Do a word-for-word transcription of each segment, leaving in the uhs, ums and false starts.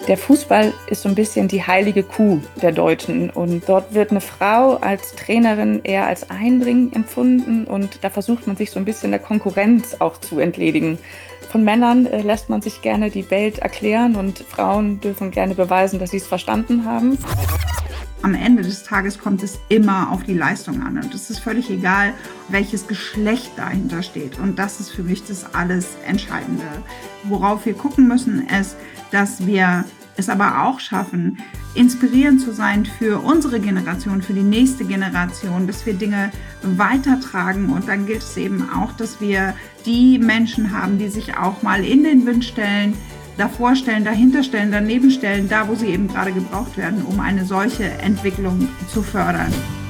Der Fußball ist so ein bisschen die heilige Kuh der Deutschen und dort wird eine Frau als Trainerin eher als Eindringling empfunden und da versucht man sich so ein bisschen der Konkurrenz auch zu entledigen. Von Männern äh, lässt man sich gerne die Welt erklären und Frauen dürfen gerne beweisen, dass sie es verstanden haben. Am Ende des Tages kommt es immer auf die Leistung an und es ist völlig egal, welches Geschlecht dahinter steht. Und das ist für mich das alles Entscheidende. Worauf wir gucken müssen, ist, dass wir es aber auch schaffen, inspirierend zu sein für unsere Generation, für die nächste Generation, dass wir Dinge weitertragen. Und dann gilt es eben auch, dass wir die Menschen haben, die sich auch mal in den Wind stellen, davor stellen, dahinter stellen, daneben stellen, da wo sie eben gerade gebraucht werden, um eine solche Entwicklung zu fördern.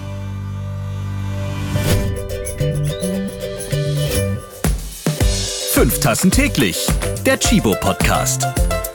Fünf Tassen täglich, der Chibo-Podcast.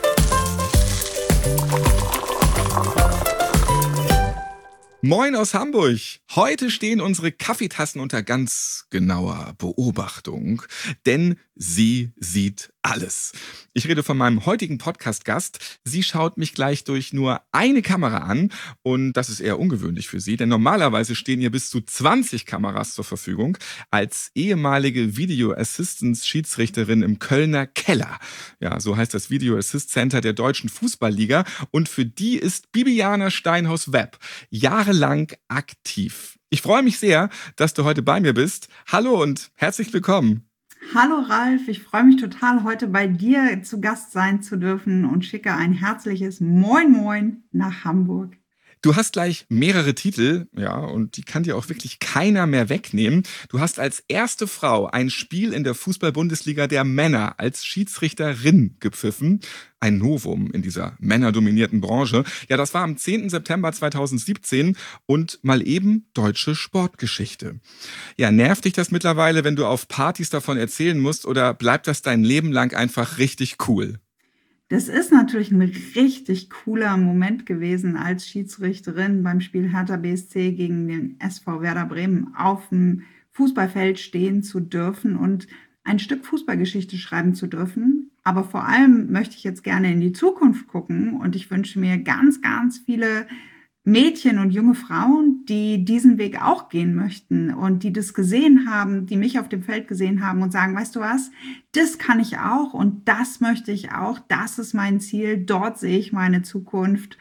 Moin aus Hamburg. Heute stehen unsere Kaffeetassen unter ganz genauer Beobachtung, denn sie sieht alles. Ich rede von meinem heutigen Podcast-Gast. Sie schaut mich gleich durch nur eine Kamera an und das ist eher ungewöhnlich für sie, denn normalerweise stehen ihr bis zu zwanzig Kameras zur Verfügung als ehemalige Video Assistance Schiedsrichterin im Kölner Keller. Ja, so heißt das Video Assist Center der Deutschen Fußballliga und für die ist Bibiana Steinhaus-Webb jahrelang aktiv. Ich freue mich sehr, dass du heute bei mir bist. Hallo und herzlich willkommen. Hallo Ralf, ich freue mich total, heute bei dir zu Gast sein zu dürfen und schicke ein herzliches Moin Moin nach Hamburg. Du hast gleich mehrere Titel, ja, und die kann dir auch wirklich keiner mehr wegnehmen. Du hast als erste Frau ein Spiel in der Fußball-Bundesliga der Männer als Schiedsrichterin gepfiffen. Ein Novum in dieser männerdominierten Branche. Ja, das war am zehnten September zweitausendsiebzehn und mal eben deutsche Sportgeschichte. Ja, nervt dich das mittlerweile, wenn du auf Partys davon erzählen musst, oder bleibt das dein Leben lang einfach richtig cool? Das ist natürlich ein richtig cooler Moment gewesen, als Schiedsrichterin beim Spiel Hertha B S C gegen den S V Werder Bremen auf dem Fußballfeld stehen zu dürfen und ein Stück Fußballgeschichte schreiben zu dürfen. Aber vor allem möchte ich jetzt gerne in die Zukunft gucken und ich wünsche mir ganz, ganz viele Mädchen und junge Frauen, die diesen Weg auch gehen möchten und die das gesehen haben, die mich auf dem Feld gesehen haben und sagen, weißt du was, das kann ich auch und das möchte ich auch, das ist mein Ziel, dort sehe ich meine Zukunft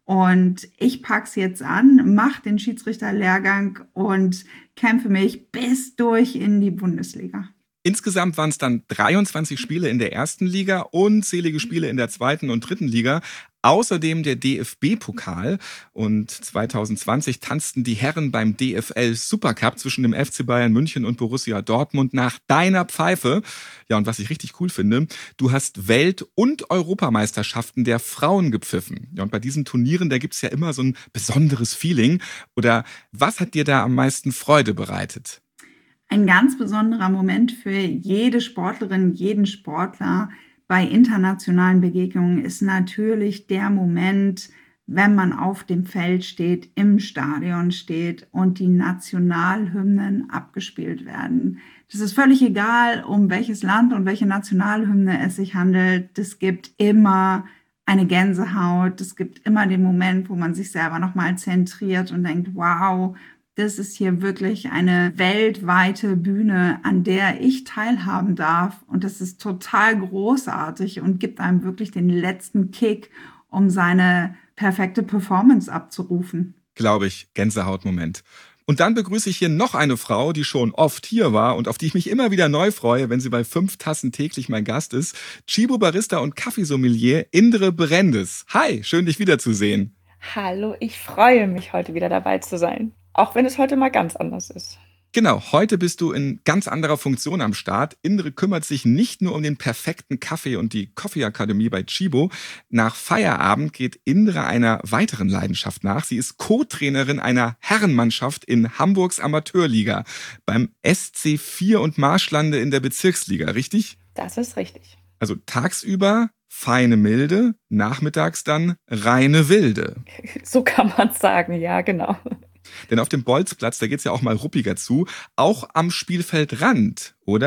und ich pack's jetzt an, mach den Schiedsrichterlehrgang und kämpfe mich bis durch in die Bundesliga. Insgesamt waren es dann dreiundzwanzig Spiele in der ersten Liga, unzählige Spiele in der zweiten und dritten Liga. Außerdem der D F B-Pokal und zweitausendzwanzig tanzten die Herren beim D F L-Supercup zwischen dem F C Bayern München und Borussia Dortmund nach deiner Pfeife. Ja, und was ich richtig cool finde, du hast Welt- und Europameisterschaften der Frauen gepfiffen. Ja, und bei diesen Turnieren, da gibt's ja immer so ein besonderes Feeling. Oder was hat dir da am meisten Freude bereitet? Ein ganz besonderer Moment für jede Sportlerin, jeden Sportler bei internationalen Begegnungen ist natürlich der Moment, wenn man auf dem Feld steht, im Stadion steht und die Nationalhymnen abgespielt werden. Das ist völlig egal, um welches Land und welche Nationalhymne es sich handelt. Es gibt immer eine Gänsehaut. Es gibt immer den Moment, wo man sich selber nochmal zentriert und denkt, wow, das ist hier wirklich eine weltweite Bühne, an der ich teilhaben darf. Und das ist total großartig und gibt einem wirklich den letzten Kick, um seine perfekte Performance abzurufen. Glaube ich, Gänsehautmoment. Und dann begrüße ich hier noch eine Frau, die schon oft hier war und auf die ich mich immer wieder neu freue, wenn sie bei fünf Tassen täglich mein Gast ist. Chibo-Barista und Kaffeesommelier Indre Berendes. Hi, schön dich wiederzusehen. Hallo, ich freue mich, heute wieder dabei zu sein. Auch wenn es heute mal ganz anders ist. Genau, heute bist du in ganz anderer Funktion am Start. Indre kümmert sich nicht nur um den perfekten Kaffee und die Coffee-Akademie bei Chibo. Nach Feierabend geht Indre einer weiteren Leidenschaft nach. Sie ist Co-Trainerin einer Herrenmannschaft in Hamburgs Amateurliga beim S C vier und Marschlande in der Bezirksliga, richtig? Das ist richtig. Also tagsüber feine Milde, nachmittags dann reine Wilde. So kann man es sagen, ja, genau. Denn auf dem Bolzplatz, da geht's ja auch mal ruppiger zu, auch am Spielfeldrand, oder?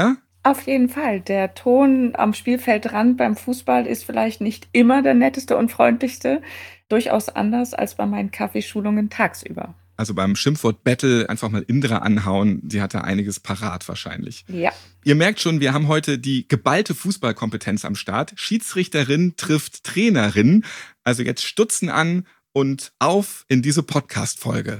Auf jeden Fall. Der Ton am Spielfeldrand beim Fußball ist vielleicht nicht immer der netteste und freundlichste, durchaus anders als bei meinen Kaffeeschulungen tagsüber. Also beim Schimpfwort-Battle einfach mal Indra anhauen, sie hat da einiges parat wahrscheinlich. Ja. Ihr merkt schon, wir haben heute die geballte Fußballkompetenz am Start. Schiedsrichterin trifft Trainerin. Also jetzt Stutzen an und auf in diese Podcast-Folge.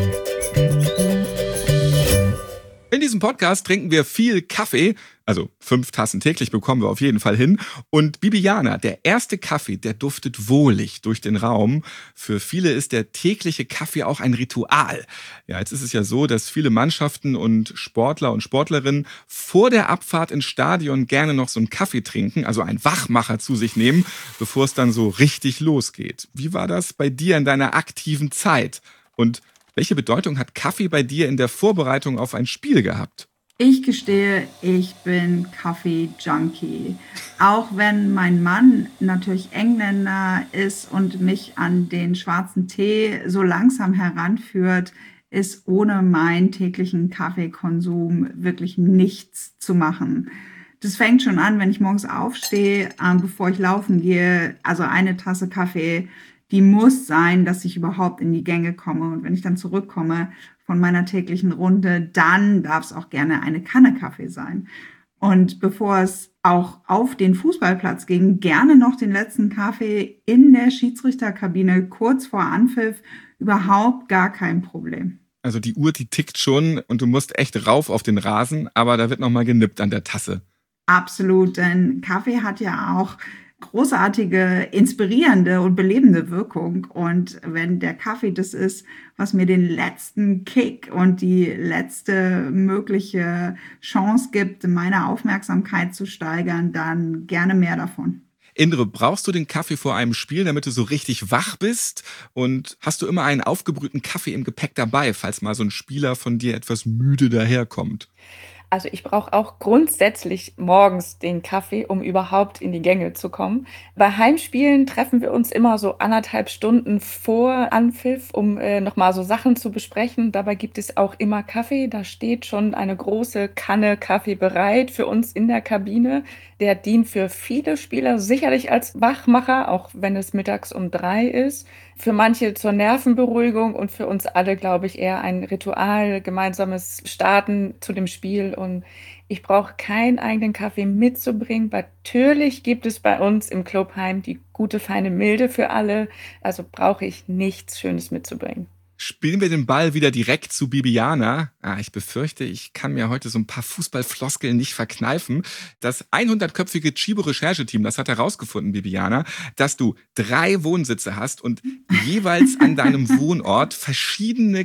In diesem Podcast trinken wir viel Kaffee, also fünf Tassen täglich bekommen wir auf jeden Fall hin. Und Bibiana, der erste Kaffee, der duftet wohlig durch den Raum. Für viele ist der tägliche Kaffee auch ein Ritual. Ja, jetzt ist es ja so, dass viele Mannschaften und Sportler und Sportlerinnen vor der Abfahrt ins Stadion gerne noch so einen Kaffee trinken, also einen Wachmacher zu sich nehmen, bevor es dann so richtig losgeht. Wie war das bei dir in deiner aktiven Zeit? Und welche Bedeutung hat Kaffee bei dir in der Vorbereitung auf ein Spiel gehabt? Ich gestehe, ich bin Kaffee-Junkie. Auch wenn mein Mann natürlich Engländer ist und mich an den schwarzen Tee so langsam heranführt, ist ohne meinen täglichen Kaffeekonsum wirklich nichts zu machen. Das fängt schon an, wenn ich morgens aufstehe, äh, bevor ich laufen gehe, also eine Tasse Kaffee, die muss sein, dass ich überhaupt in die Gänge komme. Und wenn ich dann zurückkomme von meiner täglichen Runde, dann darf es auch gerne eine Kanne Kaffee sein. Und bevor es auch auf den Fußballplatz ging, gerne noch den letzten Kaffee in der Schiedsrichterkabine kurz vor Anpfiff, überhaupt gar kein Problem. Also die Uhr, die tickt schon und du musst echt rauf auf den Rasen, aber da wird nochmal genippt an der Tasse. Absolut, denn Kaffee hat ja auch großartige, inspirierende und belebende Wirkung. Und wenn der Kaffee das ist, was mir den letzten Kick und die letzte mögliche Chance gibt, meine Aufmerksamkeit zu steigern, dann gerne mehr davon. Indre, brauchst du den Kaffee vor einem Spiel, damit du so richtig wach bist? Und hast du immer einen aufgebrühten Kaffee im Gepäck dabei, falls mal so ein Spieler von dir etwas müde daherkommt? Also ich brauche auch grundsätzlich morgens den Kaffee, um überhaupt in die Gänge zu kommen. Bei Heimspielen treffen wir uns immer so anderthalb Stunden vor Anpfiff, um äh, nochmal so Sachen zu besprechen. Dabei gibt es auch immer Kaffee. Da steht schon eine große Kanne Kaffee bereit für uns in der Kabine. Der dient für viele Spieler sicherlich als Wachmacher, auch wenn es mittags um drei ist. Für manche zur Nervenberuhigung und für uns alle, glaube ich, eher ein Ritual, gemeinsames Starten zu dem Spiel. Und ich brauche keinen eigenen Kaffee mitzubringen. Natürlich gibt es bei uns im Clubheim die gute, feine Milde für alle. Also brauche ich nichts Schönes mitzubringen. Spielen wir den Ball wieder direkt zu Bibiana. Ah, ich befürchte, ich kann mir heute so ein paar Fußballfloskeln nicht verkneifen. Das hundertköpfige Chibo-Rechercheteam, das hat herausgefunden, Bibiana, dass du drei Wohnsitze hast und jeweils an deinem Wohnort verschiedene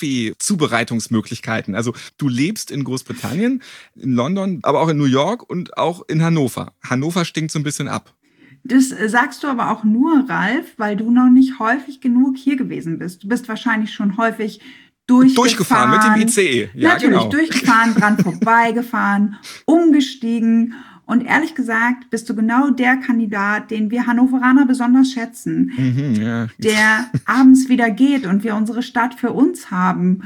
Kaffeezubereitungsmöglichkeiten. Also du lebst in Großbritannien, in London, aber auch in New York und auch in Hannover. Hannover stinkt so ein bisschen ab. Das sagst du aber auch nur, Ralf, weil du noch nicht häufig genug hier gewesen bist. Du bist wahrscheinlich schon häufig durchgefahren. Durchgefahren mit dem I C E. Ja, natürlich, genau. Durchgefahren, dran vorbeigefahren, umgestiegen. Und ehrlich gesagt bist du genau der Kandidat, den wir Hannoveraner besonders schätzen. Mhm, ja. Der abends wieder geht und wir unsere Stadt für uns haben.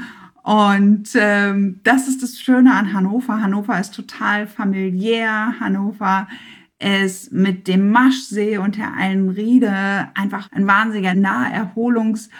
Und ähm, das ist das Schöne an Hannover. Hannover ist total familiär. Hannover ist mit dem Maschsee und der Eilenriede einfach ein wahnsinniger Naherholungsort.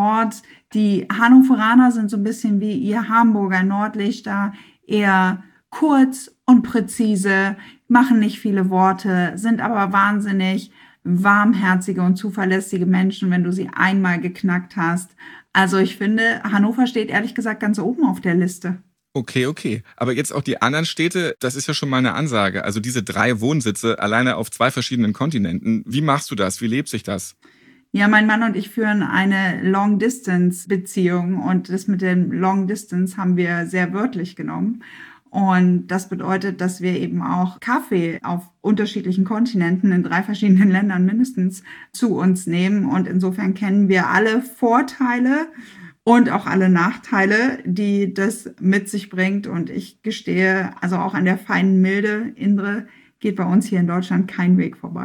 Die Hannoveraner sind so ein bisschen wie ihr Hamburger Nordlichter, eher kurz und präzise, machen nicht viele Worte, sind aber wahnsinnig warmherzige und zuverlässige Menschen, wenn du sie einmal geknackt hast. Also ich finde, Hannover steht ehrlich gesagt ganz oben auf der Liste. Okay, okay. Aber jetzt auch die anderen Städte, das ist ja schon mal eine Ansage. Also diese drei Wohnsitze alleine auf zwei verschiedenen Kontinenten. Wie machst du das? Wie lebt sich das? Ja, mein Mann und ich führen eine Long-Distance-Beziehung und das mit dem Long-Distance haben wir sehr wörtlich genommen. Und das bedeutet, dass wir eben auch Kaffee auf unterschiedlichen Kontinenten in drei verschiedenen Ländern mindestens zu uns nehmen. Und insofern kennen wir alle Vorteile und auch alle Nachteile, die das mit sich bringt. Und ich gestehe, also auch an der feinen Milde, Indre, geht bei uns hier in Deutschland kein Weg vorbei.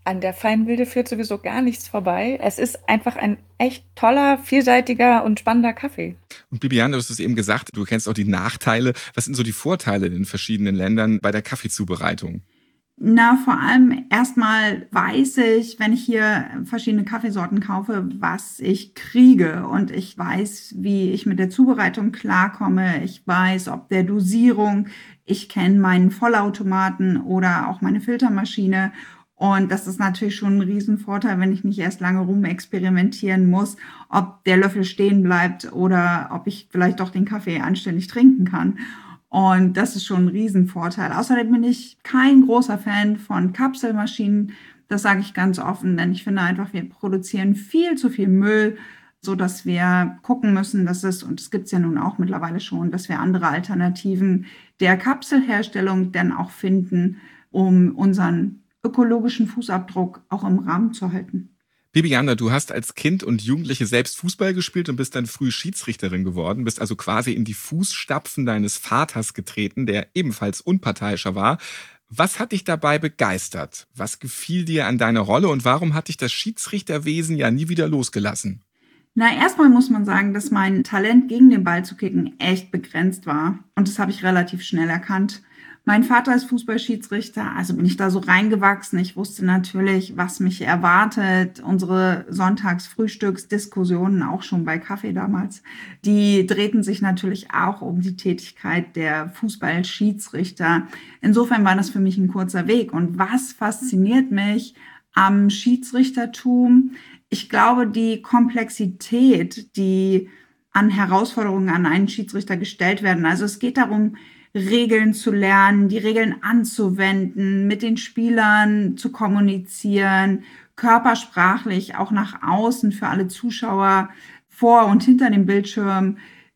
An der feinen Wilde führt sowieso gar nichts vorbei. Es ist einfach ein echt toller, vielseitiger und spannender Kaffee. Und Bibiane, du hast es eben gesagt, du kennst auch die Nachteile. Was sind so die Vorteile in den verschiedenen Ländern bei der Kaffeezubereitung? Na, vor allem erstmal weiß ich, wenn ich hier verschiedene Kaffeesorten kaufe, was ich kriege. Und ich weiß, wie ich mit der Zubereitung klarkomme. Ich weiß, ob der Dosierung. Ich kenne meinen Vollautomaten oder auch meine Filtermaschine. Und das ist natürlich schon ein Riesenvorteil, wenn ich nicht erst lange rumexperimentieren muss, ob der Löffel stehen bleibt oder ob ich vielleicht doch den Kaffee anständig trinken kann. Und das ist schon ein Riesenvorteil. Außerdem bin ich kein großer Fan von Kapselmaschinen. Das sage ich ganz offen, denn ich finde einfach, wir produzieren viel zu viel Müll, so dass wir gucken müssen, dass es, und es gibt es ja nun auch mittlerweile schon, dass wir andere Alternativen der Kapselherstellung dann auch finden, um unseren ökologischen Fußabdruck auch im Rahmen zu halten. Bibiane, du hast als Kind und Jugendliche selbst Fußball gespielt und bist dann früh Schiedsrichterin geworden, bist also quasi in die Fußstapfen deines Vaters getreten, der ebenfalls unparteiischer war. Was hat dich dabei begeistert? Was gefiel dir an deiner Rolle und warum hat dich das Schiedsrichterwesen ja nie wieder losgelassen? Na, erstmal muss man sagen, dass mein Talent, gegen den Ball zu kicken, echt begrenzt war. Und das habe ich relativ schnell erkannt. Mein Vater ist Fußballschiedsrichter, also bin ich da so reingewachsen. Ich wusste natürlich, was mich erwartet. Unsere Sonntagsfrühstücksdiskussionen, auch schon bei Kaffee damals, die drehten sich natürlich auch um die Tätigkeit der Fußballschiedsrichter. Insofern war das für mich ein kurzer Weg. Und was fasziniert mich am Schiedsrichtertum? Ich glaube, die Komplexität, die an Herausforderungen an einen Schiedsrichter gestellt werden. Also es geht darum, Regeln zu lernen, die Regeln anzuwenden, mit den Spielern zu kommunizieren, körpersprachlich auch nach außen für alle Zuschauer vor und hinter dem Bildschirm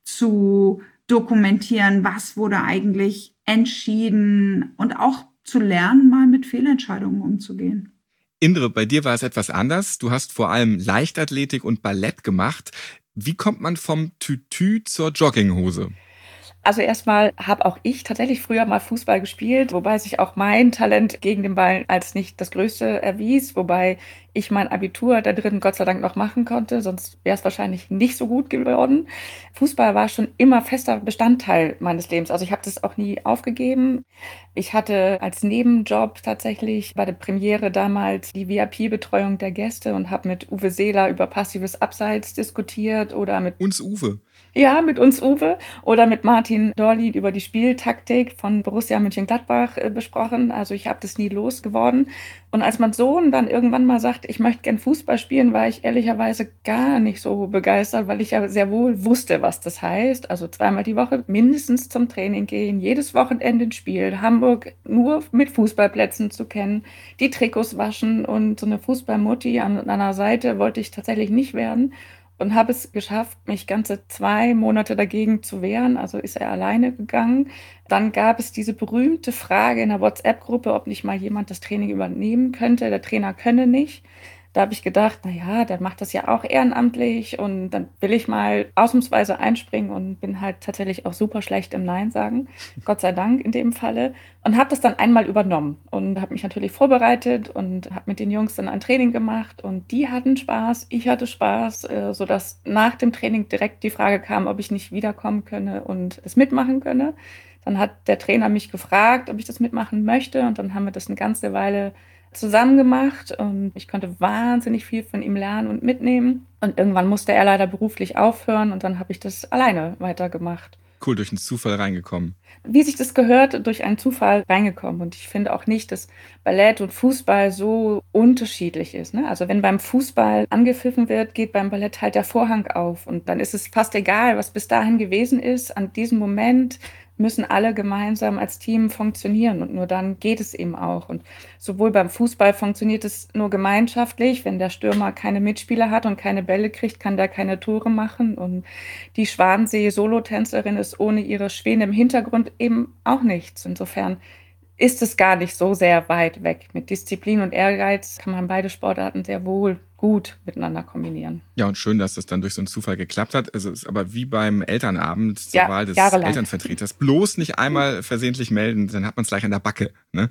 zu dokumentieren, was wurde eigentlich entschieden und auch zu lernen, mal mit Fehlentscheidungen umzugehen. Indre, bei dir war es etwas anders. Du hast vor allem Leichtathletik und Ballett gemacht. Wie kommt man vom Tütü zur Jogginghose? Also erstmal habe auch ich tatsächlich früher mal Fußball gespielt, wobei sich auch mein Talent gegen den Ball als nicht das Größte erwies, wobei ich mein Abitur da drin Gott sei Dank noch machen konnte, sonst wäre es wahrscheinlich nicht so gut geworden. Fußball war schon immer fester Bestandteil meines Lebens, also ich habe das auch nie aufgegeben. Ich hatte als Nebenjob tatsächlich bei der Premiere damals die V I P-Betreuung der Gäste und habe mit Uwe Seeler über passives Abseits diskutiert oder mit Uns Uwe. Ja, mit uns Uwe oder mit Martin Dorli über die Spieltaktik von Borussia Mönchengladbach äh, besprochen. Also ich habe das nie losgeworden. Und als mein Sohn dann irgendwann mal sagte, ich möchte gern Fußball spielen, war ich ehrlicherweise gar nicht so begeistert, weil ich ja sehr wohl wusste, was das heißt. Also zweimal die Woche mindestens zum Training gehen, jedes Wochenende ein Spiel, Hamburg nur mit Fußballplätzen zu kennen, die Trikots waschen und so eine Fußballmutti an einer Seite wollte ich tatsächlich nicht werden. Und habe es geschafft, mich ganze zwei Monate dagegen zu wehren. Also ist er alleine gegangen. Dann gab es diese berühmte Frage in der WhatsApp-Gruppe, ob nicht mal jemand das Training übernehmen könnte. Der Trainer könne nicht. Da habe ich gedacht, na ja, der macht das ja auch ehrenamtlich und dann will ich mal ausnahmsweise einspringen und bin halt tatsächlich auch super schlecht im Nein sagen. Gott sei Dank in dem Falle. Und habe das dann einmal übernommen und habe mich natürlich vorbereitet und habe mit den Jungs dann ein Training gemacht und die hatten Spaß, ich hatte Spaß, äh, sodass nach dem Training direkt die Frage kam, ob ich nicht wiederkommen könne und es mitmachen könne. Dann hat der Trainer mich gefragt, ob ich das mitmachen möchte und dann haben wir das eine ganze Weile zusammen gemacht und ich konnte wahnsinnig viel von ihm lernen und mitnehmen. Und irgendwann musste er leider beruflich aufhören und dann habe ich das alleine weitergemacht. Cool, durch einen Zufall reingekommen. Wie sich das gehört, durch einen Zufall reingekommen. Und ich finde auch nicht, dass Ballett und Fußball so unterschiedlich ist. Ne? Also wenn beim Fußball angepfiffen wird, geht beim Ballett halt der Vorhang auf. Und dann ist es fast egal, was bis dahin gewesen ist. An diesem Moment müssen alle gemeinsam als Team funktionieren und nur dann geht es eben auch. Und sowohl beim Fußball funktioniert es nur gemeinschaftlich. Wenn der Stürmer keine Mitspieler hat und keine Bälle kriegt, kann der keine Tore machen. Und die Schwansee-Solotänzerin ist ohne ihre Schwäne im Hintergrund eben auch nichts. Insofern ist es gar nicht so sehr weit weg. Mit Disziplin und Ehrgeiz kann man beide Sportarten sehr wohl gut miteinander kombinieren. Ja, und schön, dass das dann durch so einen Zufall geklappt hat. Also es ist aber wie beim Elternabend zur Ja, Wahl des jahrelang. Elternvertreters. Bloß nicht einmal versehentlich melden, dann hat man es gleich an der Backe. Ne?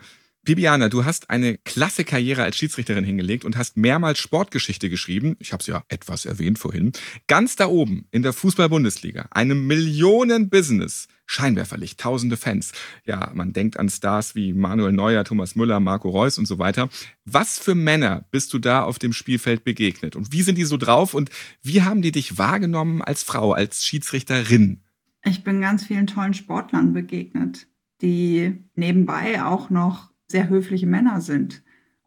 Bibiana, du hast eine klasse Karriere als Schiedsrichterin hingelegt und hast mehrmals Sportgeschichte geschrieben. Ich habe es ja etwas erwähnt vorhin. Ganz da oben in der Fußball-Bundesliga, einem Millionen-Business. Scheinwerferlicht, tausende Fans. Ja, man denkt an Stars wie Manuel Neuer, Thomas Müller, Marco Reus und so weiter. Was für Männer bist du da auf dem Spielfeld begegnet? Und wie sind die so drauf? Und wie haben die dich wahrgenommen als Frau, als Schiedsrichterin? Ich bin ganz vielen tollen Sportlern begegnet, die nebenbei auch noch sehr höfliche Männer sind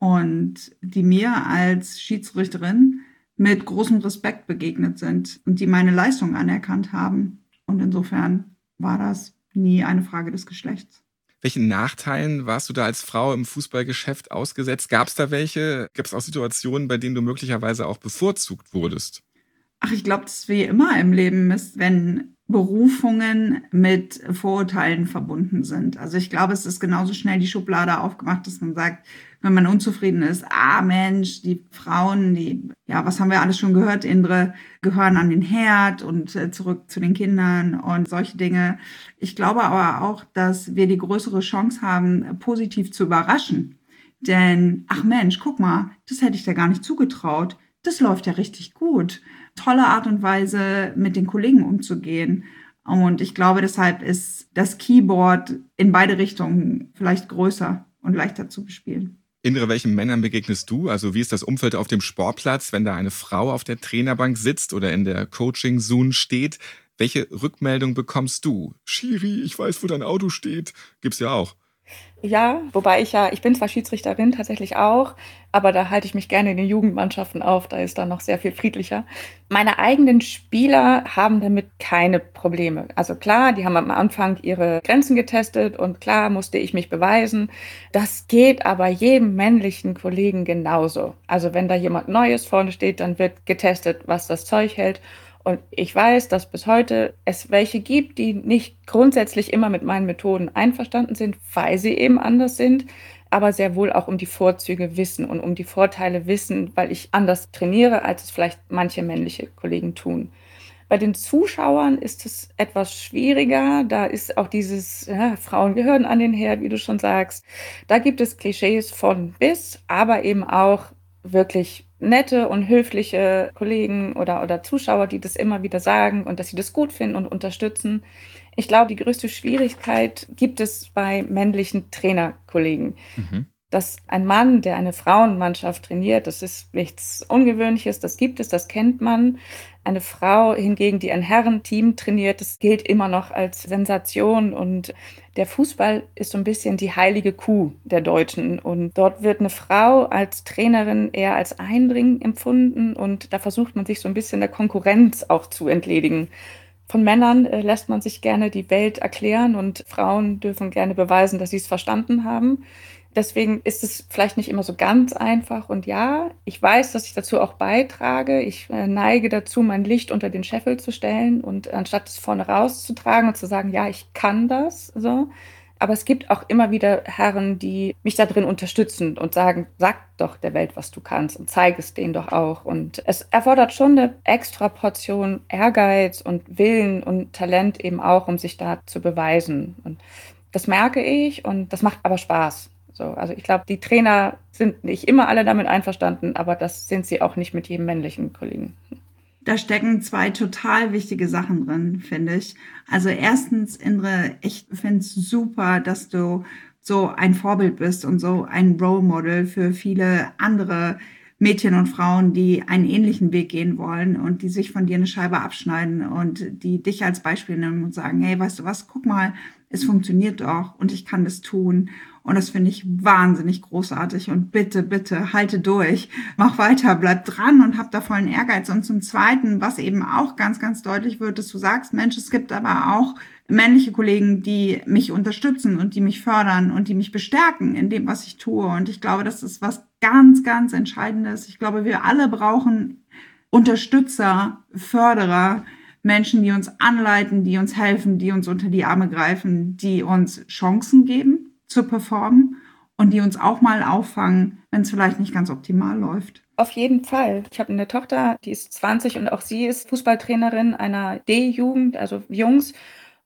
und die mir als Schiedsrichterin mit großem Respekt begegnet sind und die meine Leistung anerkannt haben. Und insofern war das nie eine Frage des Geschlechts. Welchen Nachteilen warst du da als Frau im Fußballgeschäft ausgesetzt? Gab es da welche? Gibt es auch Situationen, bei denen du möglicherweise auch bevorzugt wurdest? Ach, ich glaube, das ist wie immer im Leben ist, wenn Berufungen mit Vorurteilen verbunden sind. Also ich glaube, es ist genauso schnell die Schublade aufgemacht, dass man sagt, wenn man unzufrieden ist, ah Mensch, die Frauen, die, ja, was haben wir alles schon gehört, Indre, gehören an den Herd und äh, zurück zu den Kindern und solche Dinge. Ich glaube aber auch, dass wir die größere Chance haben, positiv zu überraschen. Denn, ach Mensch, guck mal, das hätte ich dir gar nicht zugetraut. Das läuft ja richtig gut. Tolle Art und Weise, mit den Kollegen umzugehen. Und ich glaube, deshalb ist das Keyboard in beide Richtungen vielleicht größer und leichter zu bespielen. Indre, welchen Männern begegnest du? Also wie ist das Umfeld auf dem Sportplatz, wenn da eine Frau auf der Trainerbank sitzt oder in der Coaching-Zone steht? Welche Rückmeldung bekommst du? Schiri, ich weiß, wo dein Auto steht. Gibt's ja auch. Ja, wobei ich ja, ich bin zwar Schiedsrichterin tatsächlich auch, aber da halte ich mich gerne in den Jugendmannschaften auf, da ist dann noch sehr viel friedlicher. Meine eigenen Spieler haben damit keine Probleme. Also klar, die haben am Anfang ihre Grenzen getestet und klar musste ich mich beweisen. Das geht aber jedem männlichen Kollegen genauso. Also wenn da jemand Neues vorne steht, dann wird getestet, was das Zeug hält. Und ich weiß, dass bis heute es welche gibt, die nicht grundsätzlich immer mit meinen Methoden einverstanden sind, weil sie eben anders sind, aber sehr wohl auch um die Vorzüge wissen und um die Vorteile wissen, weil ich anders trainiere, als es vielleicht manche männliche Kollegen tun. Bei den Zuschauern ist es etwas schwieriger. Da ist auch dieses, ja, Frauen gehören an den Herd, wie du schon sagst. Da gibt es Klischees von bis, aber eben auch wirklich nette und höfliche Kollegen oder, oder Zuschauer, die das immer wieder sagen und dass sie das gut finden und unterstützen. Ich glaube, die größte Schwierigkeit gibt es bei männlichen Trainerkollegen. Mhm. Dass ein Mann, der eine Frauenmannschaft trainiert, das ist nichts Ungewöhnliches, das gibt es, das kennt man. Eine Frau hingegen, die ein Herrenteam trainiert, das gilt immer noch als Sensation. Und der Fußball ist so ein bisschen die heilige Kuh der Deutschen. Und dort wird eine Frau als Trainerin eher als Eindring empfunden. Und da versucht man sich so ein bisschen der Konkurrenz auch zu entledigen. Von Männern äh, lässt man sich gerne die Welt erklären und Frauen dürfen gerne beweisen, dass sie es verstanden haben. Deswegen ist es vielleicht nicht immer so ganz einfach. Und ja, ich weiß, dass ich dazu auch beitrage. Ich äh, neige dazu, mein Licht unter den Scheffel zu stellen und anstatt es vorne rauszutragen und zu sagen, ja, ich kann das, so. Aber es gibt auch immer wieder Herren, die mich da drin unterstützen und sagen, sag doch der Welt, was du kannst und zeig es denen doch auch. Und es erfordert schon eine extra Portion Ehrgeiz und Willen und Talent eben auch, um sich da zu beweisen. Und das merke ich und das macht aber Spaß. So, also ich glaube, die Trainer sind nicht immer alle damit einverstanden, aber das sind sie auch nicht mit jedem männlichen Kollegen. Da stecken zwei total wichtige Sachen drin, finde ich. Also erstens, Indre, ich finde es super, dass du so ein Vorbild bist und so ein Role Model für viele andere Mädchen und Frauen, die einen ähnlichen Weg gehen wollen und die sich von dir eine Scheibe abschneiden und die dich als Beispiel nehmen und sagen, hey, weißt du was, guck mal, es funktioniert doch und ich kann das tun. Und das finde ich wahnsinnig großartig. Und bitte, bitte, halte durch, mach weiter, bleib dran und hab da vollen Ehrgeiz. Und zum Zweiten, was eben auch ganz, ganz deutlich wird, dass du sagst, Mensch, es gibt aber auch männliche Kollegen, die mich unterstützen und die mich fördern und die mich bestärken in dem, was ich tue. Und ich glaube, das ist was ganz, ganz Entscheidendes. Ich glaube, wir alle brauchen Unterstützer, Förderer, Menschen, die uns anleiten, die uns helfen, die uns unter die Arme greifen, die uns Chancen geben zu performen und die uns auch mal auffangen, wenn es vielleicht nicht ganz optimal läuft. Auf jeden Fall. Ich habe eine Tochter, die ist zwanzig und auch sie ist Fußballtrainerin einer D-Jugend, also Jungs.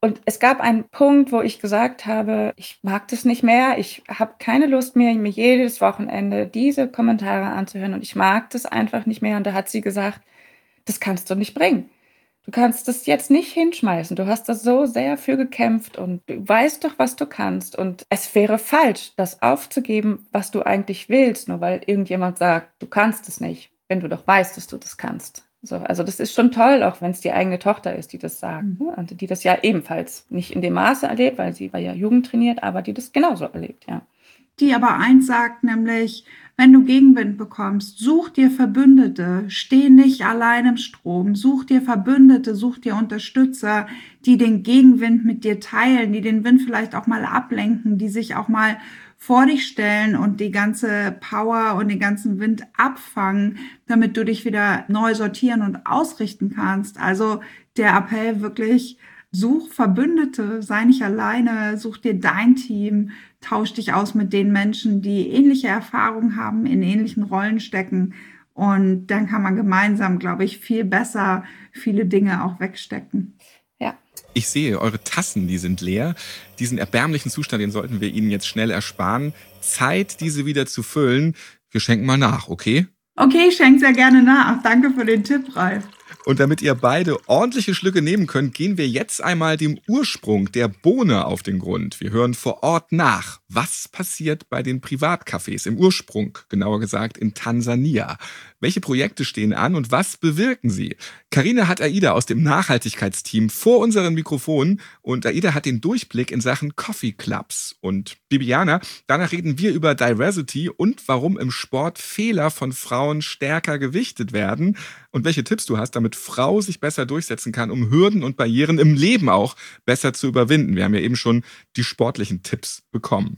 Und es gab einen Punkt, wo ich gesagt habe, ich mag das nicht mehr, ich habe keine Lust mehr, mir jedes Wochenende diese Kommentare anzuhören und ich mag das einfach nicht mehr. Und da hat sie gesagt, das kannst du nicht bringen. Du kannst das jetzt nicht hinschmeißen. Du hast da so sehr für gekämpft und du weißt doch, was du kannst. Und es wäre falsch, das aufzugeben, was du eigentlich willst, nur weil irgendjemand sagt, du kannst es nicht, wenn du doch weißt, dass du das kannst. So, also das ist schon toll, auch wenn es die eigene Tochter ist, die das sagt. Mhm. Und die das ja ebenfalls nicht in dem Maße erlebt, weil sie war ja jugendtrainiert, aber die das genauso erlebt, ja. Die aber eins sagt, nämlich, wenn du Gegenwind bekommst, such dir Verbündete, steh nicht allein im Strom, such dir Verbündete, such dir Unterstützer, die den Gegenwind mit dir teilen, die den Wind vielleicht auch mal ablenken, die sich auch mal vor dich stellen und die ganze Power und den ganzen Wind abfangen, damit du dich wieder neu sortieren und ausrichten kannst. Also der Appell wirklich, such Verbündete, sei nicht alleine, such dir dein Team, tausch dich aus mit den Menschen, die ähnliche Erfahrungen haben, in ähnlichen Rollen stecken. Und dann kann man gemeinsam, glaube ich, viel besser viele Dinge auch wegstecken. Ja. Ich sehe, eure Tassen, die sind leer. Diesen erbärmlichen Zustand, den sollten wir Ihnen jetzt schnell ersparen. Zeit, diese wieder zu füllen. Wir schenken mal nach, okay? Okay, ich schenke sehr gerne nach. Danke für den Tipp, Ralf. Und damit ihr beide ordentliche Schlücke nehmen könnt, gehen wir jetzt einmal dem Ursprung der Bohne auf den Grund. Wir hören vor Ort nach, was passiert bei den Privatcafés im Ursprung, genauer gesagt in Tansania. Welche Projekte stehen an und was bewirken sie? Carina hat Aida aus dem Nachhaltigkeitsteam vor unseren Mikrofonen und Aida hat den Durchblick in Sachen Coffee Clubs. Und Bibiana, danach reden wir über Diversity und warum im Sport Fehler von Frauen stärker gewichtet werden und welche Tipps du hast, damit Frau sich besser durchsetzen kann, um Hürden und Barrieren im Leben auch besser zu überwinden. Wir haben ja eben schon die sportlichen Tipps bekommen.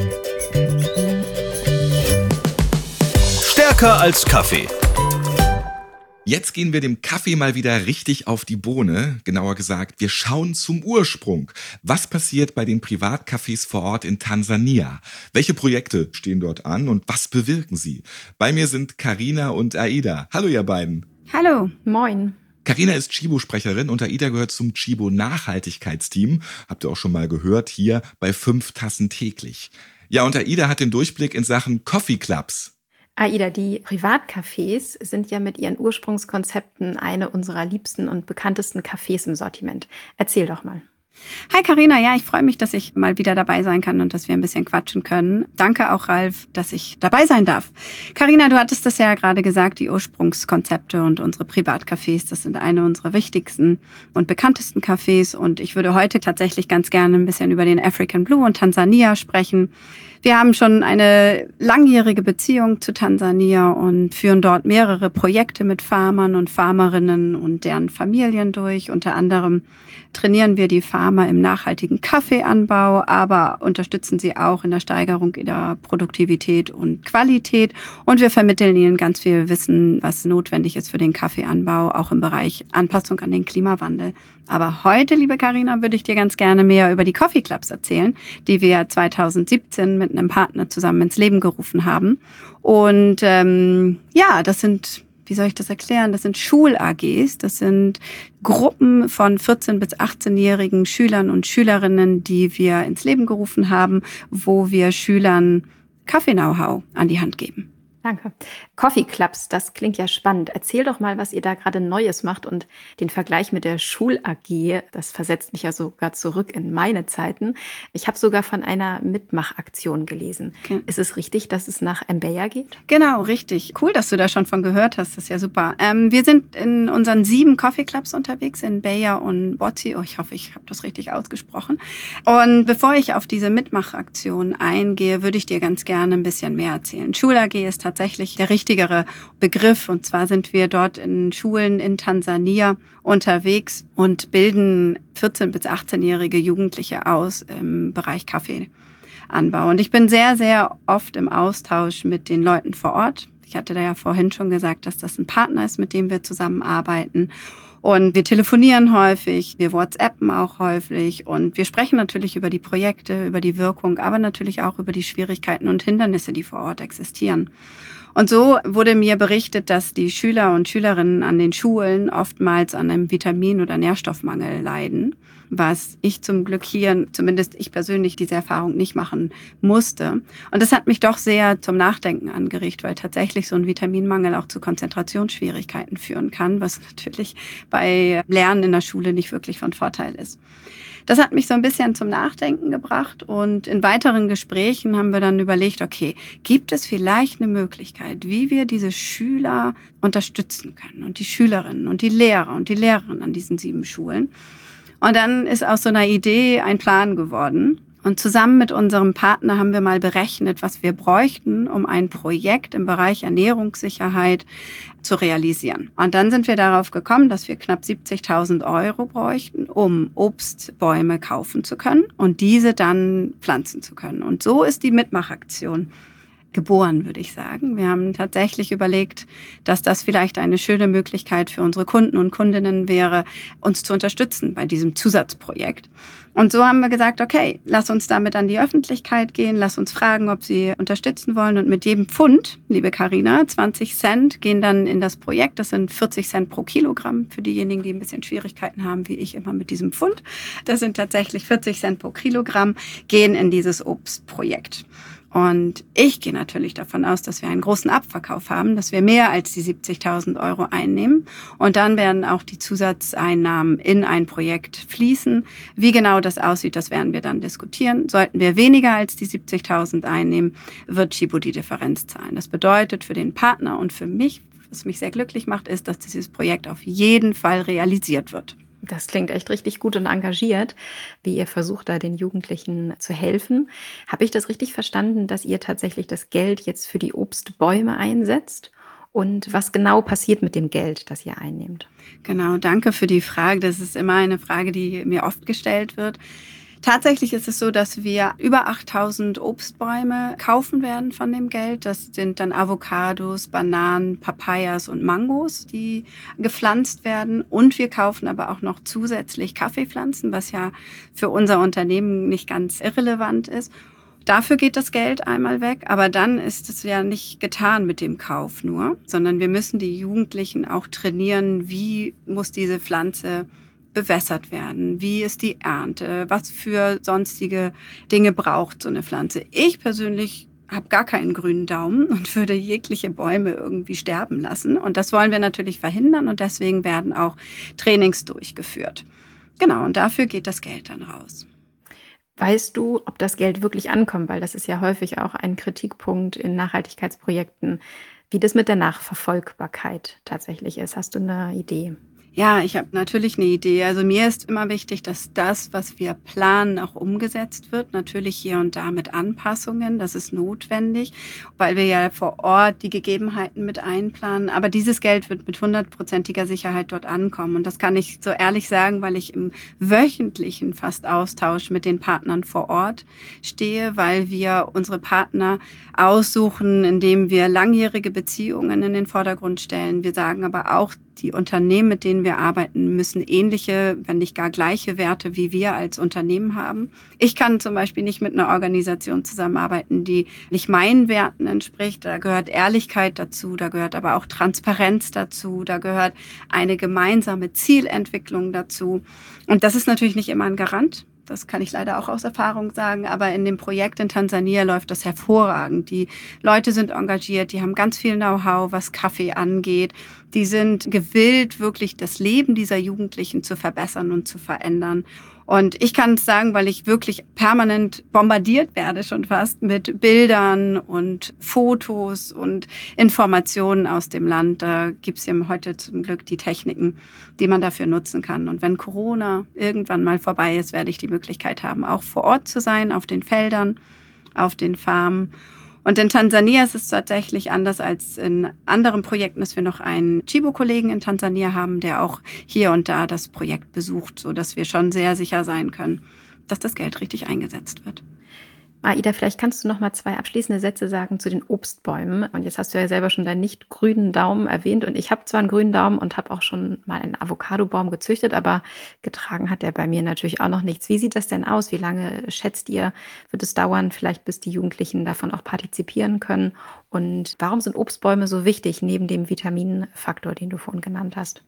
Stärker als Kaffee. Jetzt gehen wir dem Kaffee mal wieder richtig auf die Bohne. Genauer gesagt, wir schauen zum Ursprung. Was passiert bei den Privatcafés vor Ort in Tansania? Welche Projekte stehen dort an und was bewirken sie? Bei mir sind Carina und Aida. Hallo ihr beiden. Hallo, moin. Carina ist Chibo-Sprecherin und Aida gehört zum Chibo-Nachhaltigkeitsteam. Habt ihr auch schon mal gehört, hier bei fünf Tassen täglich. Ja, und Aida hat den Durchblick in Sachen Coffee Clubs. Aida, die Privatcafés sind ja mit ihren Ursprungskonzepten eine unserer liebsten und bekanntesten Cafés im Sortiment. Erzähl doch mal. Hi Carina, ja, ich freue mich, dass ich mal wieder dabei sein kann und dass wir ein bisschen quatschen können. Danke auch, Ralf, dass ich dabei sein darf. Carina, du hattest das ja gerade gesagt, die Ursprungskonzepte und unsere Privatcafés, das sind eine unserer wichtigsten und bekanntesten Cafés. Und ich würde heute tatsächlich ganz gerne ein bisschen über den African Blue und Tansania sprechen. Wir haben schon eine langjährige Beziehung zu Tansania und führen dort mehrere Projekte mit Farmern und Farmerinnen und deren Familien durch. Unter anderem trainieren wir die Farmer im nachhaltigen Kaffeeanbau, aber unterstützen sie auch in der Steigerung ihrer Produktivität und Qualität. Und wir vermitteln ihnen ganz viel Wissen, was notwendig ist für den Kaffeeanbau, auch im Bereich Anpassung an den Klimawandel. Aber heute, liebe Carina, würde ich dir ganz gerne mehr über die Coffee Clubs erzählen, die wir zwanzig siebzehn mit einem Partner zusammen ins Leben gerufen haben. Und ähm, ja, das sind, wie soll ich das erklären? Das sind Schul-A Gs, das sind Gruppen von vierzehn- bis achtzehnjährigen Schülern und Schülerinnen, die wir ins Leben gerufen haben, wo wir Schülern Kaffee-Know-how an die Hand geben. Danke. Coffee Clubs, das klingt ja spannend. Erzähl doch mal, was ihr da gerade Neues macht und den Vergleich mit der Schul-A G, das versetzt mich ja sogar zurück in meine Zeiten. Ich habe sogar von einer Mitmachaktion gelesen. Okay. Ist es richtig, dass es nach Mbeya geht? Genau, richtig. Cool, dass du da schon von gehört hast. Das ist ja super. Ähm, wir sind in unseren sieben Coffee Clubs unterwegs, in Mbeya und Botsi. Oh, ich hoffe, ich habe das richtig ausgesprochen. Und bevor ich auf diese Mitmachaktion eingehe, würde ich dir ganz gerne ein bisschen mehr erzählen. Schul-A G ist tatsächlich der richtigere Begriff. Und zwar sind wir dort in Schulen in Tansania unterwegs und bilden vierzehn- bis achtzehnjährige Jugendliche aus im Bereich Kaffeeanbau. Und ich bin sehr, sehr oft im Austausch mit den Leuten vor Ort. Ich hatte da ja vorhin schon gesagt, dass das ein Partner ist, mit dem wir zusammenarbeiten. Und wir telefonieren häufig, wir WhatsAppen auch häufig und wir sprechen natürlich über die Projekte, über die Wirkung, aber natürlich auch über die Schwierigkeiten und Hindernisse, die vor Ort existieren. Und so wurde mir berichtet, dass die Schüler und Schülerinnen an den Schulen oftmals an einem Vitamin- oder Nährstoffmangel leiden. was ich zum Glück hier, zumindest ich persönlich, diese Erfahrung nicht machen musste. Und das hat mich doch sehr zum Nachdenken angeregt, weil tatsächlich so ein Vitaminmangel auch zu Konzentrationsschwierigkeiten führen kann, was natürlich bei Lernen in der Schule nicht wirklich von Vorteil ist. Das hat mich so ein bisschen zum Nachdenken gebracht und in weiteren Gesprächen haben wir dann überlegt, okay, gibt es vielleicht eine Möglichkeit, wie wir diese Schüler unterstützen können und die Schülerinnen und die Lehrer und die Lehrerinnen an diesen sieben Schulen. Und dann ist aus so einer Idee ein Plan geworden. Und zusammen mit unserem Partner haben wir mal berechnet, was wir bräuchten, um ein Projekt im Bereich Ernährungssicherheit zu realisieren. Und dann sind wir darauf gekommen, dass wir knapp siebzigtausend Euro bräuchten, um Obstbäume kaufen zu können und diese dann pflanzen zu können. Und so ist die Mitmachaktion geboren, würde ich sagen. Wir haben tatsächlich überlegt, dass das vielleicht eine schöne Möglichkeit für unsere Kunden und Kundinnen wäre, uns zu unterstützen bei diesem Zusatzprojekt. Und so haben wir gesagt, okay, lass uns damit an die Öffentlichkeit gehen, lass uns fragen, ob sie unterstützen wollen. Und mit jedem Pfund, liebe Carina, zwanzig Cent gehen dann in das Projekt. Das sind vierzig Cent pro Kilogramm für diejenigen, die ein bisschen Schwierigkeiten haben, wie ich immer mit diesem Pfund. Das sind tatsächlich vierzig Cent pro Kilogramm, gehen in dieses Obstprojekt. Und ich gehe natürlich davon aus, dass wir einen großen Abverkauf haben, dass wir mehr als die siebzigtausend Euro einnehmen. Und dann werden auch die Zusatzeinnahmen in ein Projekt fließen. Wie genau das aussieht, das werden wir dann diskutieren. Sollten wir weniger als die siebzigtausend einnehmen, wird Tchibo die Differenz zahlen. Das bedeutet für den Partner und für mich, was mich sehr glücklich macht, ist, dass dieses Projekt auf jeden Fall realisiert wird. Das klingt echt richtig gut und engagiert, wie ihr versucht, da den Jugendlichen zu helfen. Habe ich das richtig verstanden, dass ihr tatsächlich das Geld jetzt für die Obstbäume einsetzt? Und was genau passiert mit dem Geld, das ihr einnehmt? Genau, danke für die Frage. Das ist immer eine Frage, die mir oft gestellt wird. Tatsächlich ist es so, dass wir über achttausend Obstbäume kaufen werden von dem Geld. Das sind dann Avocados, Bananen, Papayas und Mangos, die gepflanzt werden. Und wir kaufen aber auch noch zusätzlich Kaffeepflanzen, was ja für unser Unternehmen nicht ganz irrelevant ist. Dafür geht das Geld einmal weg, aber dann ist es ja nicht getan mit dem Kauf nur, sondern wir müssen die Jugendlichen auch trainieren, wie muss diese Pflanze bewässert werden, wie ist die Ernte, was für sonstige Dinge braucht so eine Pflanze. Ich persönlich habe gar keinen grünen Daumen und würde jegliche Bäume irgendwie sterben lassen. Und das wollen wir natürlich verhindern und deswegen werden auch Trainings durchgeführt. Genau, und dafür geht das Geld dann raus. Weißt du, ob das Geld wirklich ankommt? Weil das ist ja häufig auch ein Kritikpunkt in Nachhaltigkeitsprojekten, wie das mit der Nachverfolgbarkeit tatsächlich ist. Hast du eine Idee? Ja, ich habe natürlich eine Idee. Also mir ist immer wichtig, dass das, was wir planen, auch umgesetzt wird. Natürlich hier und da mit Anpassungen. Das ist notwendig, weil wir ja vor Ort die Gegebenheiten mit einplanen. Aber dieses Geld wird mit hundertprozentiger Sicherheit dort ankommen. Und das kann ich so ehrlich sagen, weil ich im wöchentlichen fast Austausch mit den Partnern vor Ort stehe, weil wir unsere Partner aussuchen, indem wir langjährige Beziehungen in den Vordergrund stellen. Wir sagen aber auch, die Unternehmen, mit denen wir arbeiten, müssen ähnliche, wenn nicht gar gleiche Werte wie wir als Unternehmen haben. Ich kann zum Beispiel nicht mit einer Organisation zusammenarbeiten, die nicht meinen Werten entspricht. Da gehört Ehrlichkeit dazu, da gehört aber auch Transparenz dazu, da gehört eine gemeinsame Zielentwicklung dazu. Und das ist natürlich nicht immer ein Garant. Das kann ich leider auch aus Erfahrung sagen. Aber in dem Projekt in Tansania läuft das hervorragend. Die Leute sind engagiert, die haben ganz viel Know-how, was Kaffee angeht. Die sind gewillt, wirklich das Leben dieser Jugendlichen zu verbessern und zu verändern. Und ich kann es sagen, weil ich wirklich permanent bombardiert werde, schon fast mit Bildern und Fotos und Informationen aus dem Land. Da gibt es ja heute zum Glück die Techniken, die man dafür nutzen kann. Und wenn Corona irgendwann mal vorbei ist, werde ich die Möglichkeit haben, auch vor Ort zu sein, auf den Feldern, auf den Farmen. Und in Tansania ist es tatsächlich anders als in anderen Projekten, dass wir noch einen Tchibo-Kollegen in Tansania haben, der auch hier und da das Projekt besucht, sodass wir schon sehr sicher sein können, dass das Geld richtig eingesetzt wird. Aida, vielleicht kannst du noch mal zwei abschließende Sätze sagen zu den Obstbäumen. Und jetzt hast du ja selber schon deinen nicht grünen Daumen erwähnt. Und ich habe zwar einen grünen Daumen und habe auch schon mal einen Avocadobaum gezüchtet, aber getragen hat der bei mir natürlich auch noch nichts. Wie sieht das denn aus? Wie lange schätzt ihr, wird es dauern, vielleicht bis die Jugendlichen davon auch partizipieren können? Und warum sind Obstbäume so wichtig neben dem Vitaminfaktor, den du vorhin genannt hast?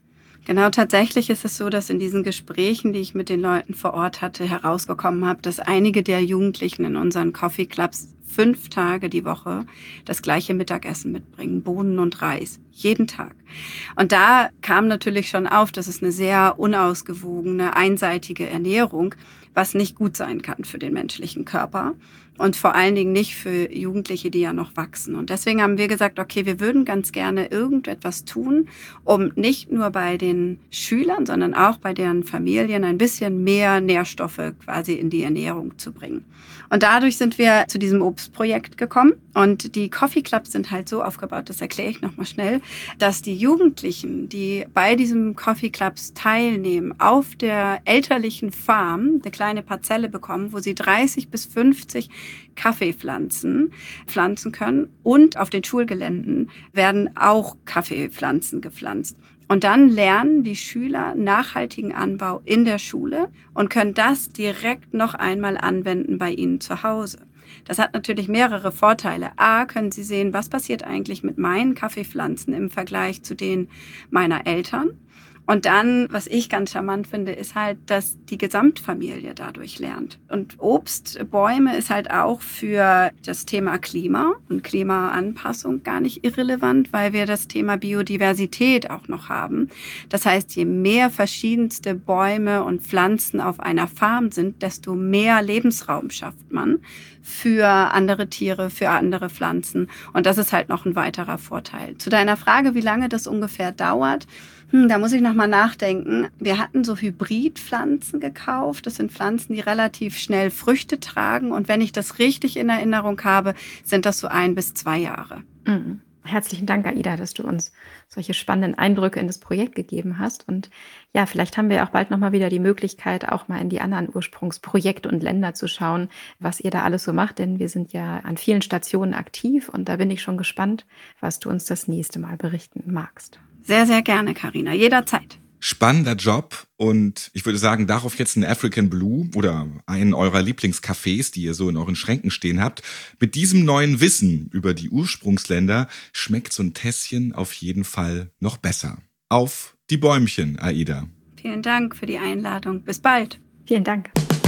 Genau, tatsächlich ist es so, dass in diesen Gesprächen, die ich mit den Leuten vor Ort hatte, herausbekommen habe, dass einige der Jugendlichen in unseren Coffee Clubs fünf Tage die Woche das gleiche Mittagessen mitbringen, Bohnen und Reis, jeden Tag. Und da kam natürlich schon auf, dass es eine sehr unausgewogene, einseitige Ernährung, was nicht gut sein kann für den menschlichen Körper. Und vor allen Dingen nicht für Jugendliche, die ja noch wachsen. Und deswegen haben wir gesagt, okay, wir würden ganz gerne irgendetwas tun, um nicht nur bei den Schülern, sondern auch bei deren Familien ein bisschen mehr Nährstoffe quasi in die Ernährung zu bringen. Und dadurch sind wir zu diesem Obstprojekt gekommen. Und die Coffee Clubs sind halt so aufgebaut, das erkläre ich nochmal schnell, dass die Jugendlichen, die bei diesem Coffee Clubs teilnehmen, auf der elterlichen Farm eine kleine Parzelle bekommen, wo sie dreißig bis fünfzig Kaffeepflanzen pflanzen können. Und auf den Schulgeländen werden auch Kaffeepflanzen gepflanzt. Und dann lernen die Schüler nachhaltigen Anbau in der Schule und können das direkt noch einmal anwenden bei ihnen zu Hause. Das hat natürlich mehrere Vorteile. A, können Sie sehen, was passiert eigentlich mit meinen Kaffeepflanzen im Vergleich zu denen meiner Eltern. Und dann, was ich ganz charmant finde, ist halt, dass die Gesamtfamilie dadurch lernt. Und Obstbäume ist halt auch für das Thema Klima und Klimaanpassung gar nicht irrelevant, weil wir das Thema Biodiversität auch noch haben. Das heißt, je mehr verschiedenste Bäume und Pflanzen auf einer Farm sind, desto mehr Lebensraum schafft man für andere Tiere, für andere Pflanzen. Und das ist halt noch ein weiterer Vorteil. Zu deiner Frage, wie lange das ungefähr dauert, Hm, da muss ich noch mal nachdenken. Wir hatten so Hybridpflanzen gekauft. Das sind Pflanzen, die relativ schnell Früchte tragen. Und wenn ich das richtig in Erinnerung habe, sind das so ein bis zwei Jahre. Mhm. Herzlichen Dank, Aida, dass du uns solche spannenden Eindrücke in das Projekt gegeben hast. Und ja, vielleicht haben wir auch bald nochmal wieder die Möglichkeit, auch mal in die anderen Ursprungsprojekte und Länder zu schauen, was ihr da alles so macht. Denn wir sind ja an vielen Stationen aktiv und da bin ich schon gespannt, was du uns das nächste Mal berichten magst. Sehr, sehr gerne, Carina, jederzeit. Spannender Job und ich würde sagen, darauf jetzt ein African Blue oder einen eurer Lieblingscafés, die ihr so in euren Schränken stehen habt. Mit diesem neuen Wissen über die Ursprungsländer schmeckt so ein Tässchen auf jeden Fall noch besser. Auf die Bäumchen, Aida. Vielen Dank für die Einladung. Bis bald. Vielen Dank.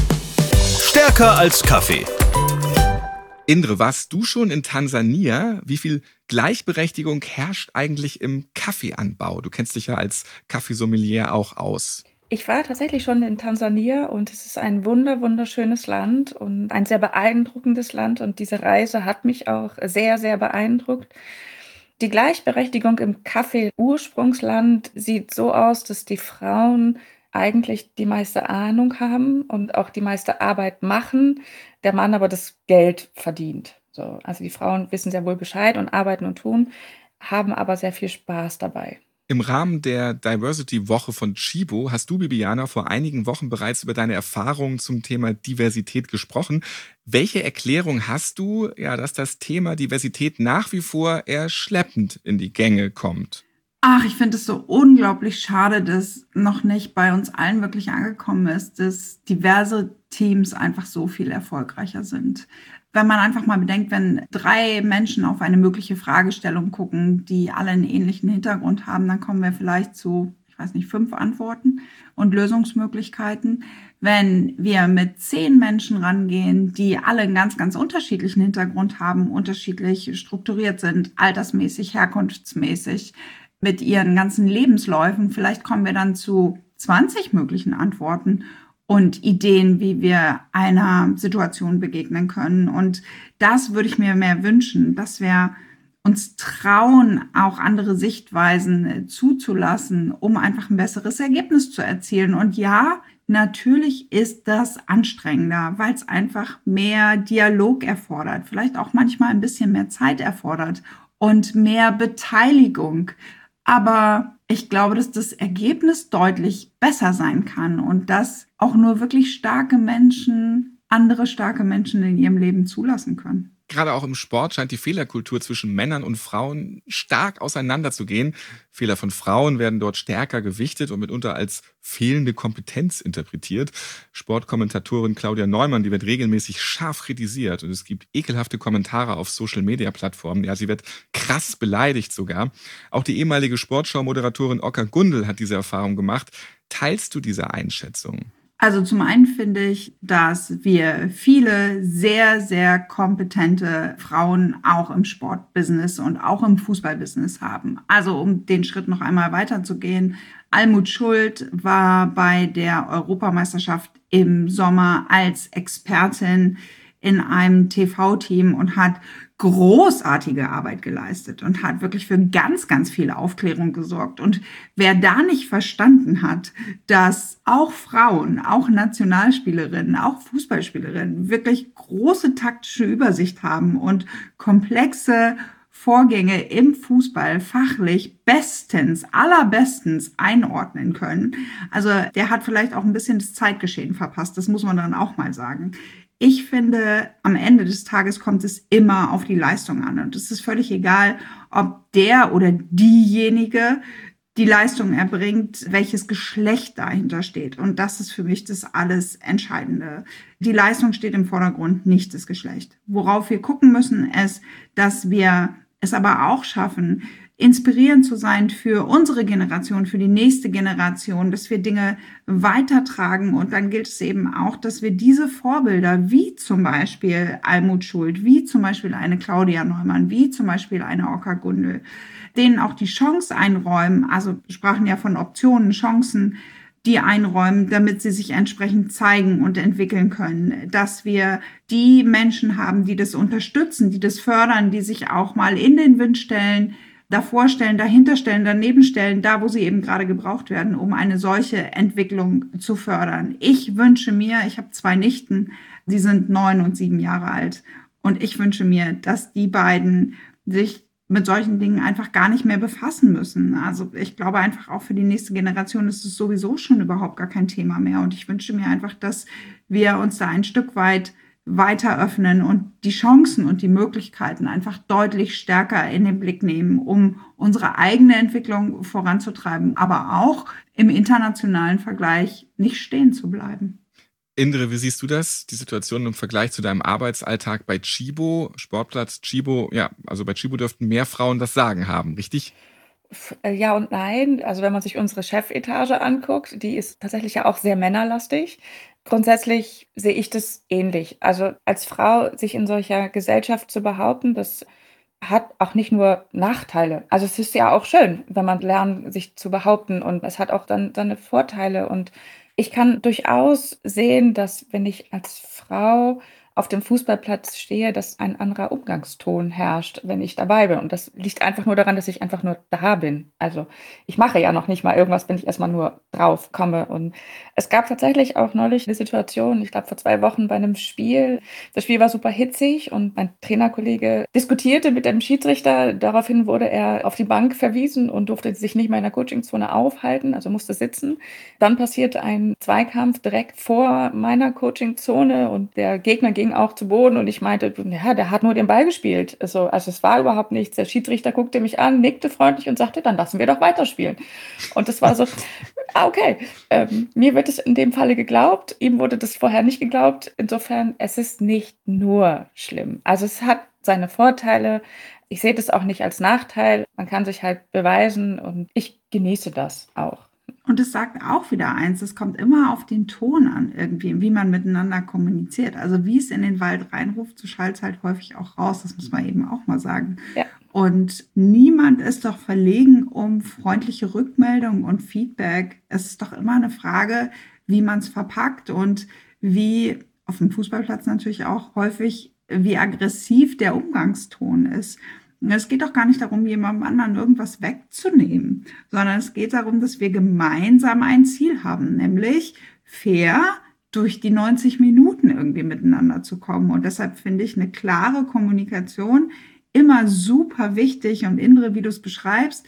Stärker als Kaffee. Indre, warst du schon in Tansania? Wie viel Gleichberechtigung herrscht eigentlich im Kaffeeanbau? Du kennst dich ja als Kaffeesommelier auch aus. Ich war tatsächlich schon in Tansania und es ist ein wunder, wunderschönes Land und ein sehr beeindruckendes Land. Und diese Reise hat mich auch sehr, sehr beeindruckt. Die Gleichberechtigung im Kaffee-Ursprungsland sieht so aus, dass die Frauen eigentlich die meiste Ahnung haben und auch die meiste Arbeit machen, der Mann aber das Geld verdient. So, also die Frauen wissen sehr wohl Bescheid und arbeiten und tun, haben aber sehr viel Spaß dabei. Im Rahmen der Diversity-Woche von Chibo hast du, Bibiana, vor einigen Wochen bereits über deine Erfahrungen zum Thema Diversität gesprochen. Welche Erklärung hast du, ja, dass das Thema Diversität nach wie vor eher schleppend in die Gänge kommt? Ach, ich finde es so unglaublich schade, dass noch nicht bei uns allen wirklich angekommen ist, dass diverse Teams einfach so viel erfolgreicher sind. Wenn man einfach mal bedenkt, wenn drei Menschen auf eine mögliche Fragestellung gucken, die alle einen ähnlichen Hintergrund haben, dann kommen wir vielleicht zu, ich weiß nicht, fünf Antworten und Lösungsmöglichkeiten. Wenn wir mit zehn Menschen rangehen, die alle einen ganz, ganz unterschiedlichen Hintergrund haben, unterschiedlich strukturiert sind, altersmäßig, herkunftsmäßig, mit ihren ganzen Lebensläufen, vielleicht kommen wir dann zu zwanzig möglichen Antworten und Ideen, wie wir einer Situation begegnen können. Und das würde ich mir mehr wünschen, dass wir uns trauen, auch andere Sichtweisen zuzulassen, um einfach ein besseres Ergebnis zu erzielen. Und ja, natürlich ist das anstrengender, weil es einfach mehr Dialog erfordert, vielleicht auch manchmal ein bisschen mehr Zeit erfordert und mehr Beteiligung. Aber ich glaube, dass das Ergebnis deutlich besser sein kann und dass auch nur wirklich starke Menschen andere starke Menschen in ihrem Leben zulassen können. Gerade auch im Sport scheint die Fehlerkultur zwischen Männern und Frauen stark auseinanderzugehen. Fehler von Frauen werden dort stärker gewichtet und mitunter als fehlende Kompetenz interpretiert. Sportkommentatorin Claudia Neumann, die wird regelmäßig scharf kritisiert und es gibt ekelhafte Kommentare auf Social-Media-Plattformen. Ja, sie wird krass beleidigt sogar. Auch die ehemalige Sportschau-Moderatorin Oka Gundel hat diese Erfahrung gemacht. Teilst du diese Einschätzung? Also zum einen finde ich, dass wir viele sehr, sehr kompetente Frauen auch im Sportbusiness und auch im Fußballbusiness haben. Also um den Schritt noch einmal weiterzugehen. Almut Schuld war bei der Europameisterschaft im Sommer als Expertin in einem T V-Team und hat großartige Arbeit geleistet und hat wirklich für ganz, ganz viel Aufklärung gesorgt. Und wer da nicht verstanden hat, dass auch Frauen, auch Nationalspielerinnen, auch Fußballspielerinnen wirklich große taktische Übersicht haben und komplexe Vorgänge im Fußball fachlich bestens, allerbestens einordnen können. Also der hat vielleicht auch ein bisschen das Zeitgeschehen verpasst, das muss man dann auch mal sagen. Ich finde, am Ende des Tages kommt es immer auf die Leistung an. Und es ist völlig egal, ob der oder diejenige die Leistung erbringt, welches Geschlecht dahinter steht. Und das ist für mich das alles Entscheidende. Die Leistung steht im Vordergrund, nicht das Geschlecht. Worauf wir gucken müssen, ist, dass wir es aber auch schaffen, inspirierend zu sein für unsere Generation, für die nächste Generation, dass wir Dinge weitertragen. Und dann gilt es eben auch, dass wir diese Vorbilder, wie zum Beispiel Almut Schuld, wie zum Beispiel eine Claudia Neumann, wie zum Beispiel eine Oka Gundel, denen auch die Chance einräumen, also wir sprachen ja von Optionen, Chancen, die einräumen, damit sie sich entsprechend zeigen und entwickeln können. Dass wir die Menschen haben, die das unterstützen, die das fördern, die sich auch mal in den Wind stellen, davor stellen, dahinter stellen, daneben stellen, da wo sie eben gerade gebraucht werden, um eine solche Entwicklung zu fördern. Ich wünsche mir, ich habe zwei Nichten, sie sind neun und sieben Jahre alt und ich wünsche mir, dass die beiden sich mit solchen Dingen einfach gar nicht mehr befassen müssen. Also ich glaube einfach auch für die nächste Generation ist es sowieso schon überhaupt gar kein Thema mehr und ich wünsche mir einfach, dass wir uns da ein Stück weit weiter öffnen und die Chancen und die Möglichkeiten einfach deutlich stärker in den Blick nehmen, um unsere eigene Entwicklung voranzutreiben, aber auch im internationalen Vergleich nicht stehen zu bleiben. Indre, wie siehst du das, die Situation im Vergleich zu deinem Arbeitsalltag bei Tchibo, Sportplatz Tchibo? Ja, also bei Tchibo dürften mehr Frauen das Sagen haben, richtig? Ja und nein. Also wenn man sich unsere Chefetage anguckt, die ist tatsächlich ja auch sehr männerlastig. Grundsätzlich sehe ich das ähnlich. Also als Frau sich in solcher Gesellschaft zu behaupten, das hat auch nicht nur Nachteile. Also es ist ja auch schön, wenn man lernt, sich zu behaupten und es hat auch dann seine Vorteile. Und ich kann durchaus sehen, dass wenn ich als Frau auf dem Fußballplatz stehe, dass ein anderer Umgangston herrscht, wenn ich dabei bin. Und das liegt einfach nur daran, dass ich einfach nur da bin. Also ich mache ja noch nicht mal irgendwas, wenn ich erstmal nur drauf komme. Und es gab tatsächlich auch neulich eine Situation, ich glaube vor zwei Wochen bei einem Spiel. Das Spiel war super hitzig und mein Trainerkollege diskutierte mit dem Schiedsrichter. Daraufhin wurde er auf die Bank verwiesen und durfte sich nicht mehr in der Coachingzone aufhalten, also musste sitzen. Dann passierte ein Zweikampf direkt vor meiner Coachingzone und der Gegner ging auch zu Boden und ich meinte, ja, der hat nur den Ball gespielt. Also, also es war überhaupt nichts. Der Schiedsrichter guckte mich an, nickte freundlich und sagte, dann lassen wir doch weiterspielen. Und das war so, ah, okay. Ähm, mir wird es in dem Falle geglaubt, ihm wurde das vorher nicht geglaubt. Insofern, es ist nicht nur schlimm. Also es hat seine Vorteile. Ich sehe das auch nicht als Nachteil. Man kann sich halt beweisen und ich genieße das auch. Und es sagt auch wieder eins, es kommt immer auf den Ton an irgendwie, wie man miteinander kommuniziert. Also wie es in den Wald reinruft, so schallt es halt häufig auch raus, das muss man eben auch mal sagen. Ja. Und niemand ist doch verlegen um freundliche Rückmeldungen und Feedback. Es ist doch immer eine Frage, wie man es verpackt und wie, auf dem Fußballplatz natürlich auch häufig, wie aggressiv der Umgangston ist. Es geht doch gar nicht darum, jemandem anderen irgendwas wegzunehmen, sondern es geht darum, dass wir gemeinsam ein Ziel haben, nämlich fair durch die neunzig Minuten irgendwie miteinander zu kommen. Und deshalb finde ich eine klare Kommunikation immer super wichtig. Und Indre, wie du es beschreibst,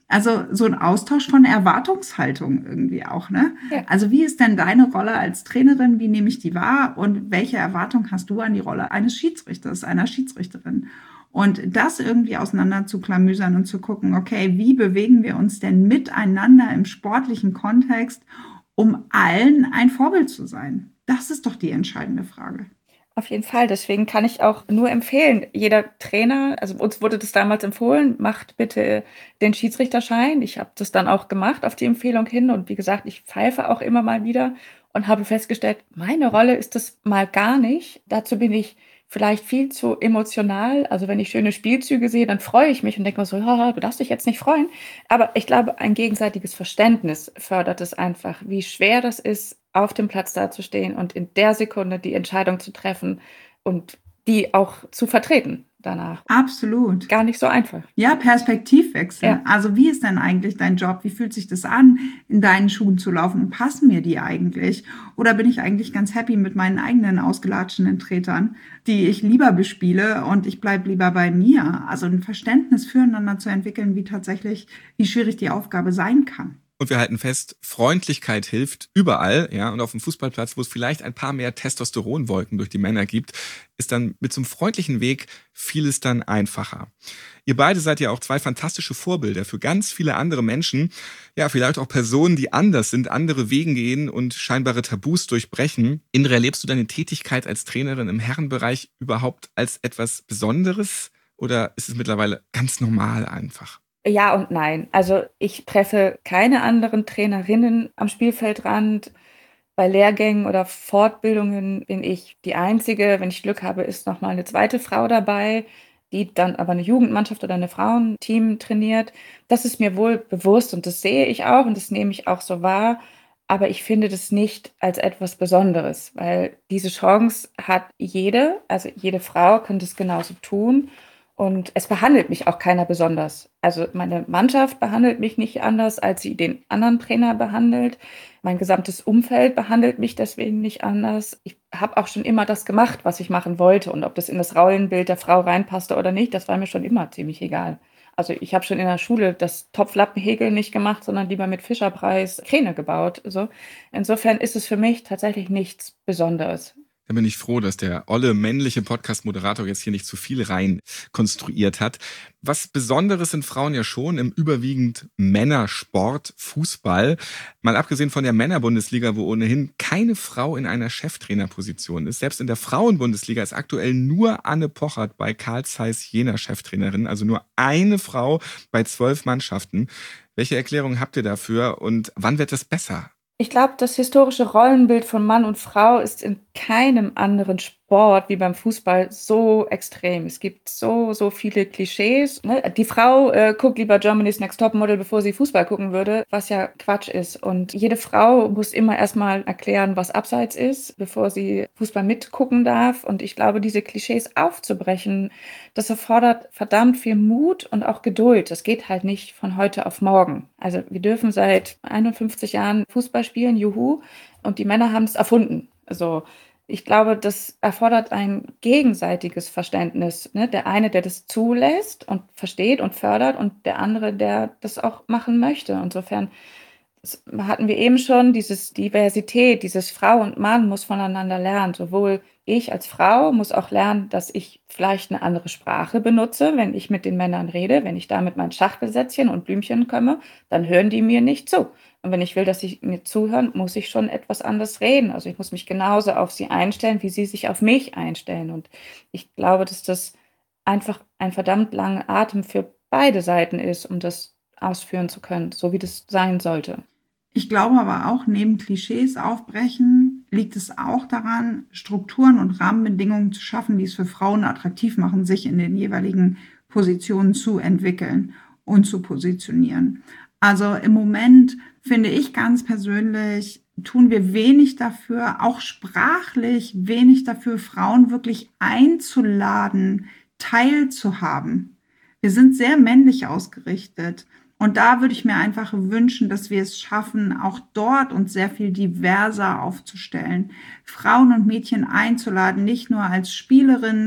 Also so ein Austausch von Erwartungshaltung irgendwie auch, ne? Ja. Also wie ist denn deine Rolle als Trainerin? Wie nehme ich die wahr? Und welche Erwartung hast du an die Rolle eines Schiedsrichters, einer Schiedsrichterin? Und das irgendwie auseinander zu klamüsern und zu gucken, okay, wie bewegen wir uns denn miteinander im sportlichen Kontext, um allen ein Vorbild zu sein? Das ist doch die entscheidende Frage. Auf jeden Fall. Deswegen kann ich auch nur empfehlen, jeder Trainer, also uns wurde das damals empfohlen, macht bitte den Schiedsrichterschein. Ich habe das dann auch gemacht auf die Empfehlung hin. Und wie gesagt, ich pfeife auch immer mal wieder und habe festgestellt, meine Rolle ist das mal gar nicht. Dazu bin ich vielleicht viel zu emotional. Also wenn ich schöne Spielzüge sehe, dann freue ich mich und denke mir so, ja, du darfst dich jetzt nicht freuen. Aber ich glaube, ein gegenseitiges Verständnis fördert es einfach, wie schwer das ist, auf dem Platz dazustehen und in der Sekunde die Entscheidung zu treffen und die auch zu vertreten danach. Absolut. Gar nicht so einfach. Ja, Perspektivwechsel. Ja. Also wie ist denn eigentlich dein Job? Wie fühlt sich das an, in deinen Schuhen zu laufen? Und passen mir die eigentlich? Oder bin ich eigentlich ganz happy mit meinen eigenen ausgelatschenen Tretern, die ich lieber bespiele und ich bleibe lieber bei mir? Also ein Verständnis füreinander zu entwickeln, wie tatsächlich, wie schwierig die Aufgabe sein kann. Und wir halten fest, Freundlichkeit hilft überall, ja. Und auf dem Fußballplatz, wo es vielleicht ein paar mehr Testosteronwolken durch die Männer gibt, ist dann mit so einem freundlichen Weg vieles dann einfacher. Ihr beide seid ja auch zwei fantastische Vorbilder für ganz viele andere Menschen. Ja, vielleicht auch Personen, die anders sind, andere Wegen gehen und scheinbare Tabus durchbrechen. Indra, erlebst du deine Tätigkeit als Trainerin im Herrenbereich überhaupt als etwas Besonderes? Oder ist es mittlerweile ganz normal einfach? Ja und nein. Also ich treffe keine anderen Trainerinnen am Spielfeldrand. Bei Lehrgängen oder Fortbildungen bin ich die Einzige. Wenn ich Glück habe, ist noch mal eine zweite Frau dabei, die dann aber eine Jugendmannschaft oder eine Frauenteam trainiert. Das ist mir wohl bewusst und das sehe ich auch und das nehme ich auch so wahr. Aber ich finde das nicht als etwas Besonderes, weil diese Chance hat jede, also jede Frau kann das genauso tun. Und es behandelt mich auch keiner besonders. Also meine Mannschaft behandelt mich nicht anders, als sie den anderen Trainer behandelt. Mein gesamtes Umfeld behandelt mich deswegen nicht anders. Ich habe auch schon immer das gemacht, was ich machen wollte. Und ob das in das Rollenbild der Frau reinpasste oder nicht, das war mir schon immer ziemlich egal. Also ich habe schon in der Schule das Topflappenhäkeln nicht gemacht, sondern lieber mit Fischerpreis Kräne gebaut. So. Insofern ist es für mich tatsächlich nichts Besonderes. Da bin ich froh, dass der olle männliche Podcast-Moderator jetzt hier nicht zu viel rein konstruiert hat. Was Besonderes sind Frauen ja schon im überwiegend Männersport, Fußball. Mal abgesehen von der Männerbundesliga, wo ohnehin keine Frau in einer Cheftrainerposition ist. Selbst in der Frauenbundesliga ist aktuell nur Anne Pochert bei Carl Zeiss Jena Cheftrainerin. Also nur eine Frau bei zwölf Mannschaften. Welche Erklärung habt ihr dafür und wann wird es besser? Ich glaube, das historische Rollenbild von Mann und Frau ist in keinem anderen Sport wie beim Fußball so extrem. Es gibt so, so viele Klischees. Ne? Die Frau äh, guckt lieber Germany's Next Topmodel, bevor sie Fußball gucken würde, was ja Quatsch ist. Und jede Frau muss immer erstmal erklären, was Abseits ist, bevor sie Fußball mitgucken darf. Und ich glaube, diese Klischees aufzubrechen, das erfordert verdammt viel Mut und auch Geduld. Das geht halt nicht von heute auf morgen. Also wir dürfen seit einundfünfzig Jahren Fußball spielen, juhu. Und die Männer haben es erfunden. Also ich glaube, das erfordert ein gegenseitiges Verständnis. Ne? Der eine, der das zulässt und versteht und fördert und der andere, der das auch machen möchte. Insofern das hatten wir eben schon, dieses Diversität, dieses Frau und Mann muss voneinander lernen. Sowohl ich als Frau muss auch lernen, dass ich vielleicht eine andere Sprache benutze, wenn ich mit den Männern rede. Wenn ich da mit meinen Schachtelsätzchen und Blümchen komme, dann hören die mir nicht zu. Und wenn ich will, dass sie mir zuhören, muss ich schon etwas anders reden. Also ich muss mich genauso auf sie einstellen, wie sie sich auf mich einstellen. Und ich glaube, dass das einfach ein verdammt langer Atem für beide Seiten ist, um das ausführen zu können, so wie das sein sollte. Ich glaube aber auch, neben Klischees aufbrechen, liegt es auch daran, Strukturen und Rahmenbedingungen zu schaffen, die es für Frauen attraktiv machen, sich in den jeweiligen Positionen zu entwickeln und zu positionieren. Also im Moment finde ich ganz persönlich, tun wir wenig dafür, auch sprachlich wenig dafür, Frauen wirklich einzuladen, teilzuhaben. Wir sind sehr männlich ausgerichtet. Und da würde ich mir einfach wünschen, dass wir es schaffen, auch dort uns sehr viel diverser aufzustellen, Frauen und Mädchen einzuladen, nicht nur als Spielerinnen,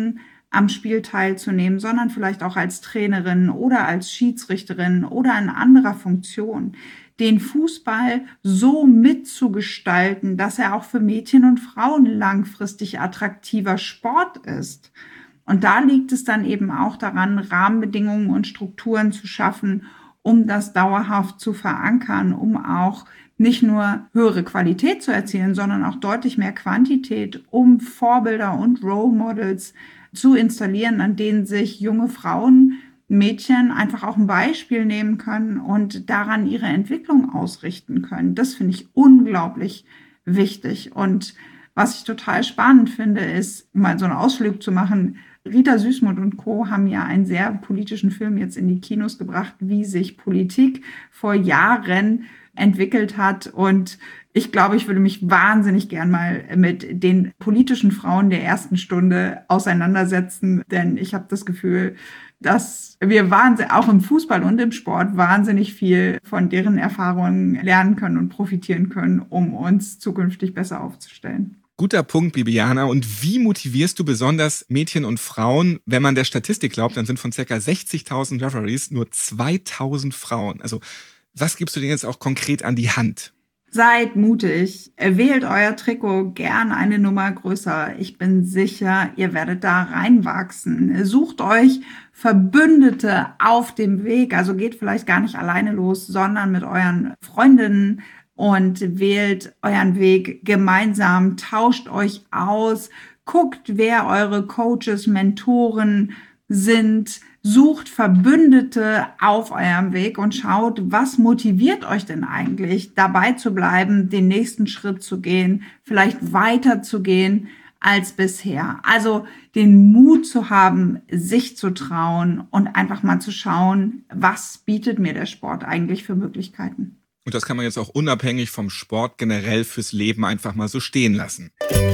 am Spiel teilzunehmen, sondern vielleicht auch als Trainerin oder als Schiedsrichterin oder in anderer Funktion, den Fußball so mitzugestalten, dass er auch für Mädchen und Frauen langfristig attraktiver Sport ist. Und da liegt es dann eben auch daran, Rahmenbedingungen und Strukturen zu schaffen, um das dauerhaft zu verankern, um auch nicht nur höhere Qualität zu erzielen, sondern auch deutlich mehr Quantität, um Vorbilder und Role Models zu installieren, an denen sich junge Frauen, Mädchen einfach auch ein Beispiel nehmen können und daran ihre Entwicklung ausrichten können. Das finde ich unglaublich wichtig. Und was ich total spannend finde, ist, mal so einen Ausflug zu machen. Rita Süssmuth und Co. haben ja einen sehr politischen Film jetzt in die Kinos gebracht, wie sich Politik vor Jahren entwickelt hat. Und ich glaube, ich würde mich wahnsinnig gern mal mit den politischen Frauen der ersten Stunde auseinandersetzen, denn ich habe das Gefühl, dass wir wahnsinnig, auch im Fußball und im Sport wahnsinnig viel von deren Erfahrungen lernen können und profitieren können, um uns zukünftig besser aufzustellen. Guter Punkt, Bibiana. Und wie motivierst du besonders Mädchen und Frauen? Wenn man der Statistik glaubt, dann sind von ca. sechzigtausend Referees nur zweitausend Frauen. Also was gibst du denen jetzt auch konkret an die Hand? Seid mutig, wählt euer Trikot gern eine Nummer größer. Ich bin sicher, ihr werdet da reinwachsen. Sucht euch Verbündete auf dem Weg. Also geht vielleicht gar nicht alleine los, sondern mit euren Freundinnen und wählt euren Weg gemeinsam. Tauscht euch aus. Guckt, wer eure Coaches, Mentoren sind. Sucht Verbündete auf eurem Weg und schaut, was motiviert euch denn eigentlich, dabei zu bleiben, den nächsten Schritt zu gehen, vielleicht weiter zu gehen als bisher. Also den Mut zu haben, sich zu trauen und einfach mal zu schauen, was bietet mir der Sport eigentlich für Möglichkeiten. Und das kann man jetzt auch unabhängig vom Sport generell fürs Leben einfach mal so stehen lassen.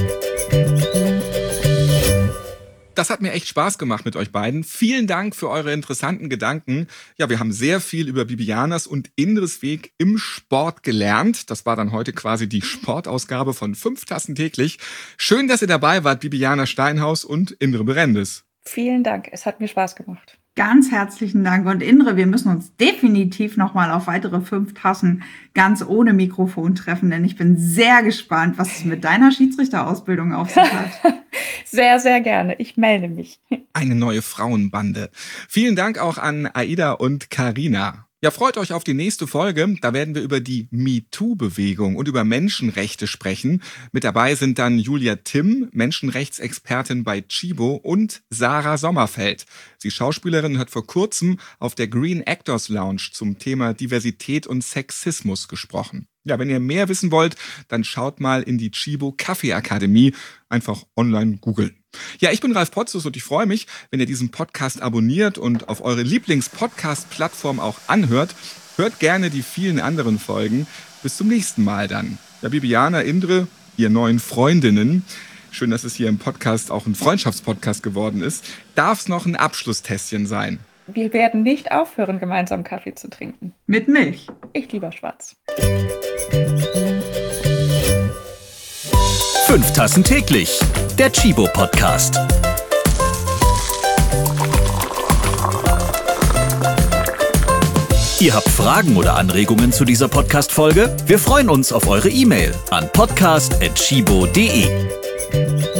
Das hat mir echt Spaß gemacht mit euch beiden. Vielen Dank für eure interessanten Gedanken. Ja, wir haben sehr viel über Bibianas und Indres Weg im Sport gelernt. Das war dann heute quasi die Sportausgabe von fünf Tassen täglich. Schön, dass ihr dabei wart, Bibiana Steinhaus und Indre Berendes. Vielen Dank, es hat mir Spaß gemacht. Ganz herzlichen Dank. Und Indre, wir müssen uns definitiv nochmal auf weitere fünf Tassen ganz ohne Mikrofon treffen, denn ich bin sehr gespannt, was es mit deiner Schiedsrichterausbildung auf sich hat. Sehr, sehr gerne. Ich melde mich. Eine neue Frauenbande. Vielen Dank auch an Aida und Carina. Ja, freut euch auf die nächste Folge. Da werden wir über die MeToo-Bewegung und über Menschenrechte sprechen. Mit dabei sind dann Julia Timm, Menschenrechtsexpertin bei Chibo, und Sarah Sommerfeld. Sie Schauspielerin hat vor kurzem auf der Green Actors Lounge zum Thema Diversität und Sexismus gesprochen. Ja, wenn ihr mehr wissen wollt, dann schaut mal in die Chibo Kaffee Akademie. Einfach online googeln. Ja, ich bin Ralf Potzus und ich freue mich, wenn ihr diesen Podcast abonniert und auf eure Lieblings-Podcast-Plattform auch anhört. Hört gerne die vielen anderen Folgen. Bis zum nächsten Mal dann. Ja, Bibiana, Indre, ihr neuen Freundinnen. Schön, dass es hier im Podcast auch ein Freundschaftspodcast geworden ist. Darf es noch ein Abschlusstässchen sein? Wir werden nicht aufhören, gemeinsam Kaffee zu trinken. Mit Milch. Ich lieber schwarz. Fünf Tassen täglich, der Chibo-Podcast. Ihr habt Fragen oder Anregungen zu dieser Podcast-Folge? Wir freuen uns auf eure E-Mail an podcast at chibo punkt de.